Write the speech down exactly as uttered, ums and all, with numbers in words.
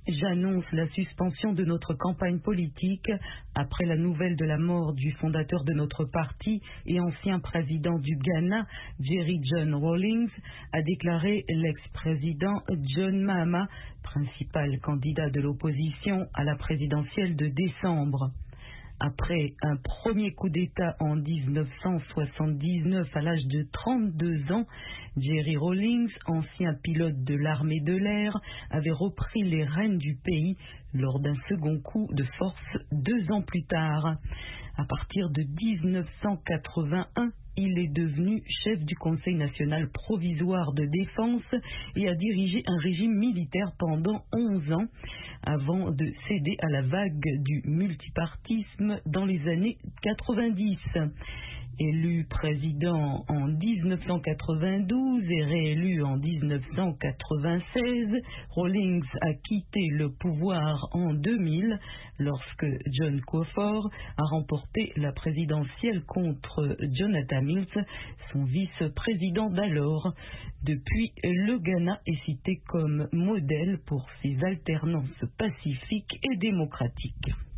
J'annonce la suspension de notre campagne politique après la nouvelle de la mort du fondateur de notre parti et ancien président du Ghana, Jerry John Rawlings, a déclaré l'ex-président John Mahama, principal candidat de l'opposition à la présidentielle de décembre. Après un premier coup d'État en mille neuf cent soixante-dix-neuf à l'âge de trente-deux ans, Jerry Rawlings, ancien pilote de l'armée de l'air, avait repris les rênes du pays lors d'un second coup de force deux ans plus tard. À partir de mille neuf cent quatre-vingt-un, il est devenu chef du Conseil national provisoire de défense et a dirigé un régime militaire pendant onze ans avant de céder à la vague du multipartisme dans les années quatre-vingt-dix. Élu président en mille neuf cent quatre-vingt-douze et réélu en mille neuf cent quatre-vingt-seize, Rawlings a quitté le pouvoir en deux mille lorsque John Kufuor a remporté la présidentielle contre Jonathan Mills, son vice-président d'alors. Depuis, le Ghana est cité comme modèle pour ses alternances pacifiques et démocratiques.